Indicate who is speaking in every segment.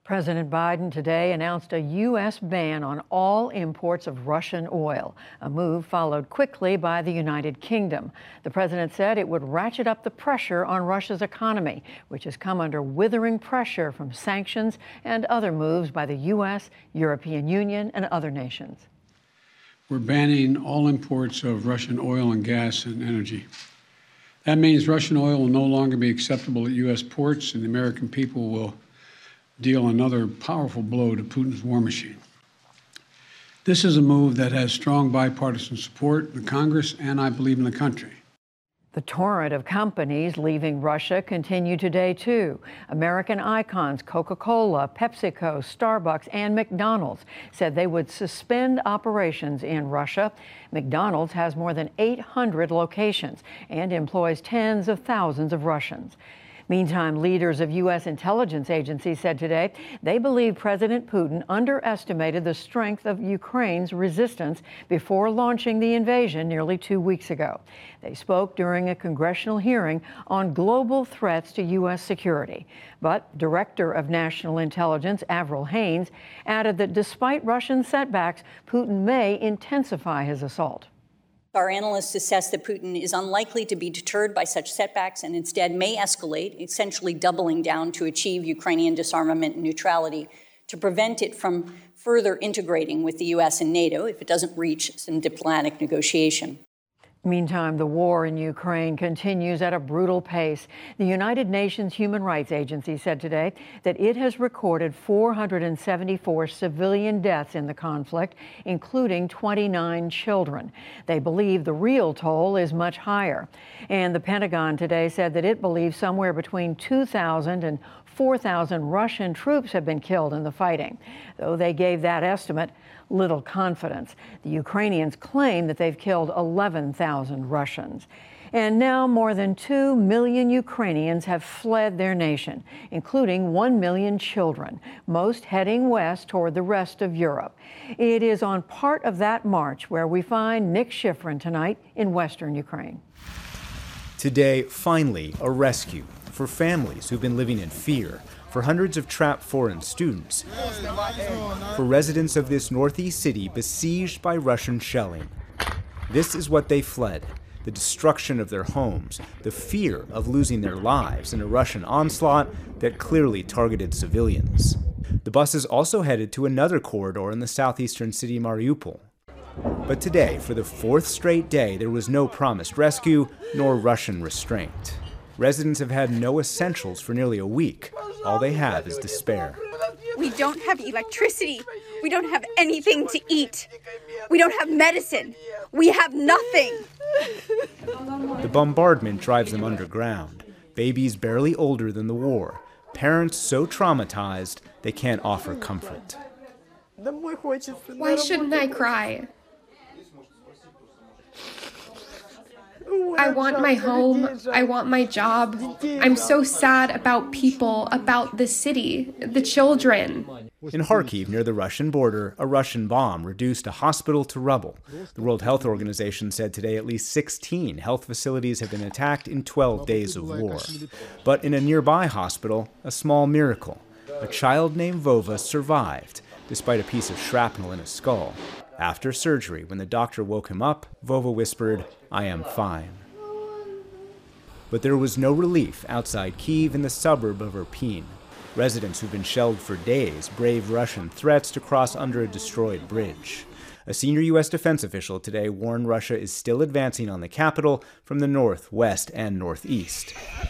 Speaker 1: President Biden today announced a U.S. ban on all imports of Russian oil, a move followed quickly by the United Kingdom. The president said it would ratchet up the pressure on Russia's economy, which has come under withering pressure from sanctions and other moves by the U.S., European Union, and other nations.
Speaker 2: We're banning all imports of Russian oil and gas and energy. That means Russian oil will no longer be acceptable at U.S. ports, and the American people will deal another powerful blow to Putin's war machine. This is a move that has strong bipartisan support in the Congress and, I believe, in the country.
Speaker 1: The torrent of companies leaving Russia continue today, too. American icons Coca-Cola, PepsiCo, Starbucks, and McDonald's said they would suspend operations in Russia. McDonald's has more than 800 locations and employs tens of thousands of Russians. Meantime, leaders of U.S. intelligence agencies said today they believe President Putin underestimated the strength of Ukraine's resistance before launching the invasion nearly 2 weeks ago. They spoke during a congressional hearing on global threats to U.S. security. But Director of National Intelligence Avril Haines added that despite Russian setbacks, Putin may intensify his assault.
Speaker 3: Our analysts assess that Putin is unlikely to be deterred by such setbacks and instead may escalate, essentially doubling down to achieve Ukrainian disarmament and neutrality to prevent it from further integrating with the U.S. and NATO if it doesn't reach some diplomatic negotiation.
Speaker 1: Meantime, the war in Ukraine continues at a brutal pace. The United Nations Human Rights Agency said today that it has recorded 474 civilian deaths in the conflict, including 29 children. They believe the real toll is much higher. And the Pentagon today said that it believes somewhere between 2,000 and 4,000 Russian troops have been killed in the fighting. Though they gave that estimate little confidence. The Ukrainians claim that they've killed 11,000 Russians. And now more than 2 million Ukrainians have fled their nation, including 1 million children, most heading west toward the rest of Europe. It is on part of that march where we find Nick Schifrin tonight in western Ukraine.
Speaker 4: Today, finally, a rescue for families who've been living in fear, for hundreds of trapped foreign students, for residents of this northeast city besieged by Russian shelling. This is what they fled: the destruction of their homes, the fear of losing their lives in a Russian onslaught that clearly targeted civilians. The buses also headed to another corridor in the southeastern city Mariupol. But today, for the fourth straight day, there was no promised rescue nor Russian restraint. Residents have had no essentials for nearly a week. All they have is despair.
Speaker 5: We don't have electricity. We don't have anything to eat. We don't have medicine. We have nothing.
Speaker 4: The bombardment drives them underground. Babies barely older than the war. Parents so traumatized they can't offer comfort.
Speaker 6: Why shouldn't I cry? I want my home. I want my job. I'm so sad about people, about the city, the children.
Speaker 4: In Kharkiv, near the Russian border, a Russian bomb reduced a hospital to rubble. The World Health Organization said today at least 16 health facilities have been attacked in 12 days of war. But in a nearby hospital, a small miracle. A child named Vova survived, despite a piece of shrapnel in his skull. After surgery, when the doctor woke him up, Vova whispered, "I am fine." But there was no relief outside Kyiv in the suburb of Irpin. Residents who've been shelled for days braved Russian threats to cross under a destroyed bridge. A senior U.S. defense official today warned Russia is still advancing on the capital from the north, west, and northeast.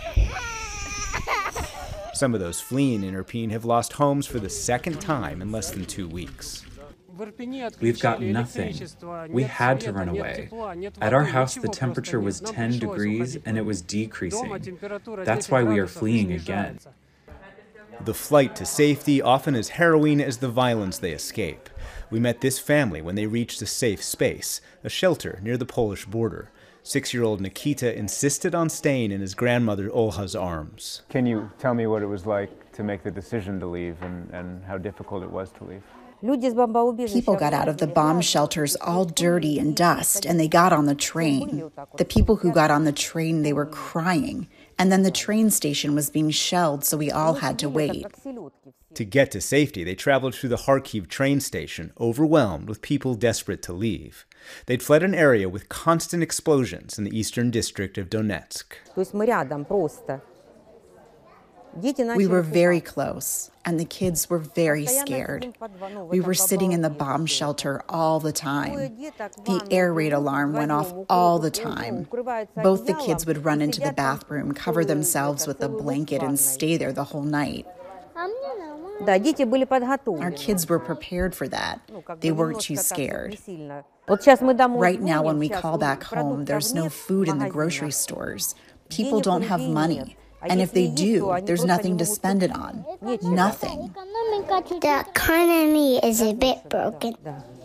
Speaker 4: Some of those fleeing in Irpin have lost homes for the second time in less than 2 weeks.
Speaker 7: We've got nothing. We had to run away. At our house, the temperature was 10 degrees and it was decreasing. That's why we are fleeing again.
Speaker 4: The flight to safety often as harrowing as the violence they escape. We met this family when they reached a safe space, a shelter near the Polish border. 6-year-old Nikita insisted on staying in his grandmother Olha's arms.
Speaker 8: Can you tell me what it was like to make the decision to leave and how difficult it was to leave?
Speaker 9: People got out of the bomb shelters all dirty and dust, and they got on the train. The people who got on the train, they were crying. And then the train station was being shelled, so we all had to wait.
Speaker 4: To get to safety, they traveled through the Kharkiv train station, overwhelmed with people desperate to leave. They'd fled an area with constant explosions in the eastern district of Donetsk.
Speaker 9: We were very close, and the kids were very scared. We were sitting in the bomb shelter all the time. The air raid alarm went off all the time. Both the kids would run into the bathroom, cover themselves with a blanket, and stay there the whole night. Our kids were prepared for that. They weren't too scared. Right now, when we call back home, there's no food in the grocery stores. People don't have money. And if they do, there's nothing to spend it on. Nothing.
Speaker 10: The economy is a bit broken.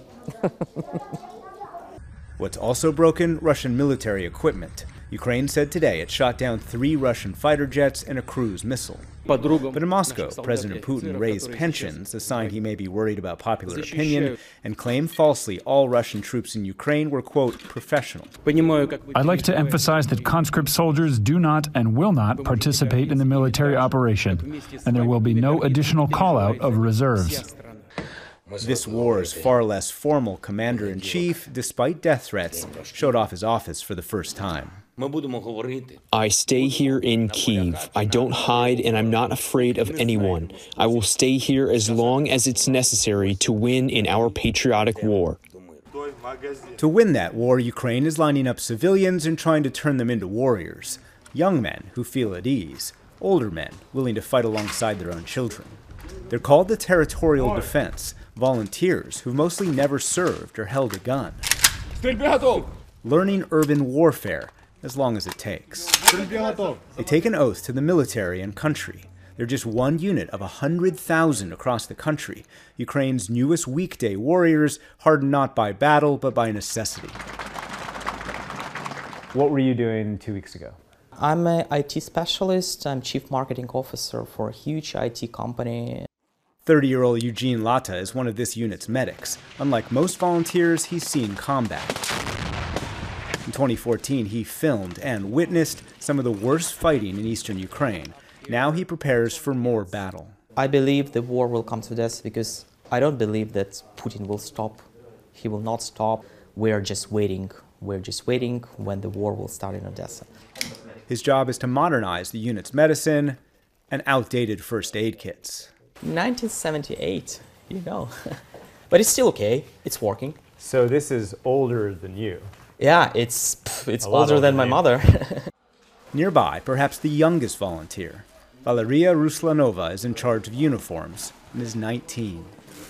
Speaker 4: What's also broken? Russian military equipment. Ukraine said today it shot down 3 Russian fighter jets and a cruise missile. But in Moscow, President Putin raised pensions, a sign he may be worried about popular opinion, and claimed falsely all Russian troops in Ukraine were, quote, professional.
Speaker 11: I'd like to emphasize that conscript soldiers do not and will not participate in the military operation, and there will be no additional call-out of reserves.
Speaker 4: This war's far less formal commander-in-chief, despite death threats, showed off his office for the first time.
Speaker 12: I stay here in Kyiv. I don't hide, and I'm not afraid of anyone. I will stay here as long as it's necessary to win in our patriotic war.
Speaker 4: To win that war, Ukraine is lining up civilians and trying to turn them into warriors. Young men who feel at ease, older men willing to fight alongside their own children. They're called the Territorial Defense, volunteers who mostly never served or held a gun. Learning urban warfare, as long as it takes. They take an oath to the military and country. They're just one unit of 100,000 across the country, Ukraine's newest weekday warriors, hardened not by battle, but by necessity.
Speaker 8: What were you doing 2 weeks ago?
Speaker 13: I'm an IT specialist. I'm chief marketing officer for a huge IT company.
Speaker 4: 30-year-old Eugene Lata is one of this unit's medics. Unlike most volunteers, he's seen combat. In 2014, he filmed and witnessed some of the worst fighting in eastern Ukraine. Now he prepares for more battle.
Speaker 13: I believe the war will come to this because I don't believe that Putin will stop. He will not stop. We're just waiting. We're just waiting when the war will start in Odessa.
Speaker 4: His job is to modernize the unit's medicine and outdated first aid kits.
Speaker 13: 1978, you know. But it's still okay. It's working.
Speaker 8: So this is older than you.
Speaker 13: Yeah, it's older than my mother.
Speaker 4: Nearby, perhaps the youngest volunteer, Valeria Ruslanova is in charge of uniforms and is 19.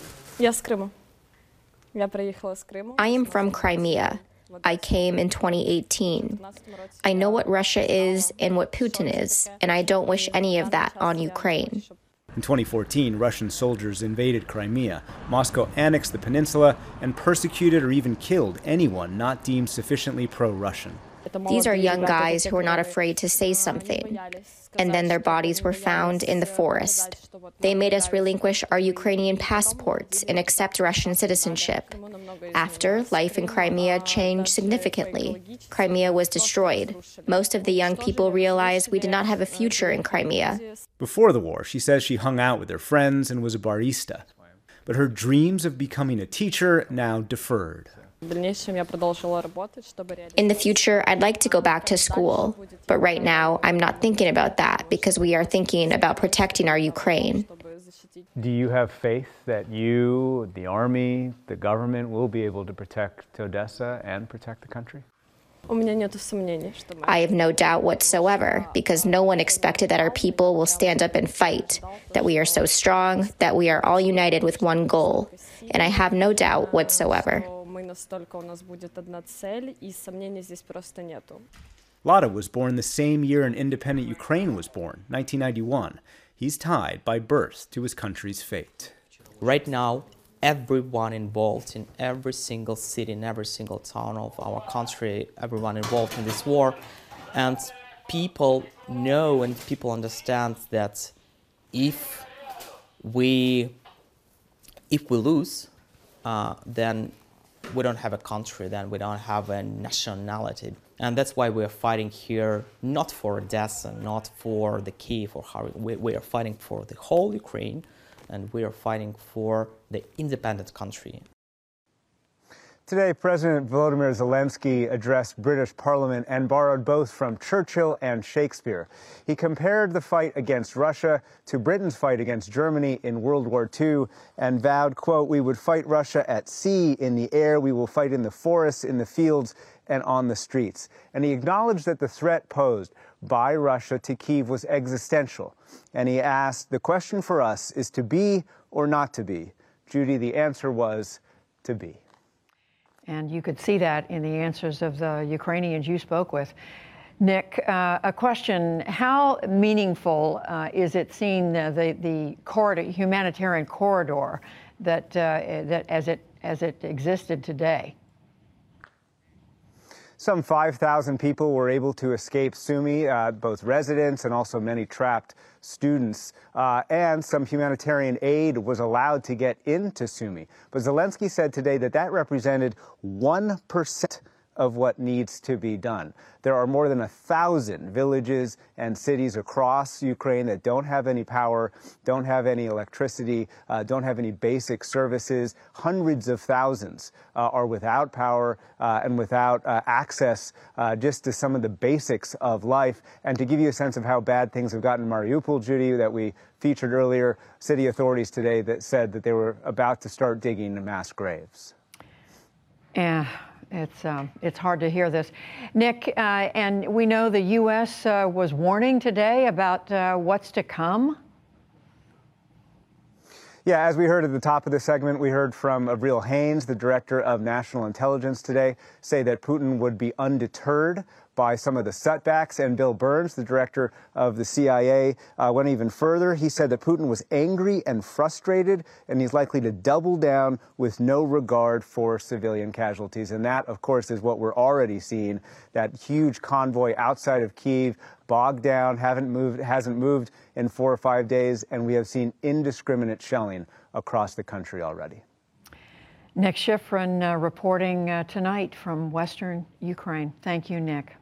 Speaker 14: I am from Crimea. I came in 2018. I know what Russia is and what Putin is, and I don't wish any of that on Ukraine.
Speaker 4: In 2014, Russian soldiers invaded Crimea. Moscow annexed the peninsula and persecuted or even killed anyone not deemed sufficiently pro-Russian.
Speaker 14: These are young guys who are not afraid to say something. And then their bodies were found in the forest. They made us relinquish our Ukrainian passports and accept Russian citizenship. After, life in Crimea changed significantly. Crimea was destroyed. Most of the young people realized we did not have a future in Crimea.
Speaker 4: Before the war, she says she hung out with her friends and was a barista. But her dreams of becoming a teacher now deferred.
Speaker 14: In the future, I'd like to go back to school. But right now, I'm not thinking about that because we are thinking about protecting our Ukraine.
Speaker 8: Do you have faith that you, the army, the government will be able to protect Odessa and protect the country?
Speaker 14: I have no doubt whatsoever because no one expected that our people will stand up and fight, that we are so strong, that we are all united with one goal. And I have no doubt whatsoever.
Speaker 4: Lata was born the same year an independent Ukraine was born, 1991. He's tied by birth to his country's fate.
Speaker 13: Right now, everyone involved in every single city, in every single town of our country, everyone involved in this war. And people know and people understand that if we lose, then we don't have a country, then we don't have a nationality And that's why we are fighting here, not for Odessa, not for the Kyiv or Kharkiv. We are fighting for the whole Ukraine, and we are fighting for the independent country.
Speaker 4: Today, President Volodymyr Zelensky addressed British Parliament and borrowed both from Churchill and Shakespeare. He compared the fight against Russia to Britain's fight against Germany in World War II and vowed, quote, "We would fight Russia at sea, in the air, we will fight in the forests, in the fields, and on the streets." And he acknowledged that the threat posed by Russia to Kyiv was existential. And he asked, the question for us is to be or not to be. Judy, the answer was to be.
Speaker 1: And you could see that in the answers of the Ukrainians you spoke with. Nick, a question: how meaningful is it seeing the corridor, humanitarian corridor that as it existed today?
Speaker 4: Some 5,000 people were able to escape Sumy, both residents and also many trapped students, and some humanitarian aid was allowed to get into Sumy. But Zelensky said today that that represented 1% of what needs to be done. There are more than 1,000 villages and cities across Ukraine that don't have any power, don't have any electricity, don't have any basic services. Hundreds of thousands are without power and without access just to some of the basics of life. And to give you a sense of how bad things have gotten in Mariupol, Judy, that we featured earlier, city authorities today that said that they were about to start digging mass graves.
Speaker 1: Yeah. It's hard to hear this. Nick, and we know the U.S. Was warning today about what's to come.
Speaker 4: Yeah, as we heard at the top of the segment, we heard from Avril Haines, the director of national intelligence today, say that Putin would be undeterred by some of the setbacks. And Bill Burns, the director of the CIA, went even further. He said that Putin was angry and frustrated, and he's likely to double down with no regard for civilian casualties. And that, of course, is what we're already seeing, that huge convoy outside of Kyiv, bogged down, hasn't moved in 4 or 5 days, and we have seen indiscriminate shelling across the country already.
Speaker 1: Nick Schifrin reporting tonight from Western Ukraine. Thank you, Nick.